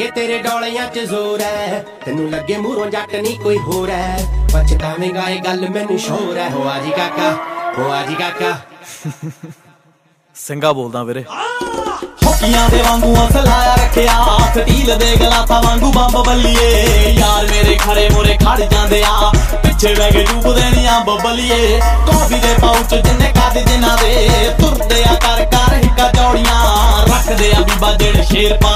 ਲੱਗੇ ਤੇਰੇ ਡੋਲਿਆਂ 'ਚ ਜ਼ੋਰ ਹੈ, ਤੈਨੂੰ ਲੱਗੇ ਮੂਹਰੋਂ ਜੱਟ ਨਹੀਂ ਕੋਈ ਹੋਰ ਹੈ, ਪਛਤਾਵੇਂਗਾ ਇਹ ਗੱਲ ਮੈਨੂੰ ਸ਼ੋਰ ਹੈ। ਹੋ ਆਜੀ ਕਾਕਾ, ਹੋ ਆਜੀ ਕਾਕਾ। ਸਿੰਘਾ ਬੋਲਦਾ ਵੀਰੇ। ਹੋਕੀਆਂ ਦੇ ਵਾਂਗੂ ਅਸਲਾਇਆ ਰੱਖਿਆ, ਸਟੀਲ ਦੇ ਗਲਾਸਾਂ ਵਾਂਗੂ ਬੰਬ ਬੱਲੀਏ, ਯਾਰ ਮੇਰੇ ਖੜੇ ਮੋਰੇ ਖੜ ਜਾਂਦੇ ਆ, ਪਿੱਛੇ ਬਹਿ ਕੇ ਡੂਬਦੇ ਨੀ ਅੰਬ ਬੱਲੀਏ। ਕੌਫੀ ਦੇ ਪਾਉਚ ਜਿੰਨੇ ਕਾਦੇ ਜਿਨ੍ਹਾਂ ਦੇ, ਤੁਰਦੇ ਆ ਕਰ ਕਰ ਹਿੱਕਾ ਚੌੜੀਆਂ, ਰੱਖਦੇ ਆ ਬੀਬਾ ਜਿਹੜੇ ਸ਼ੇਰ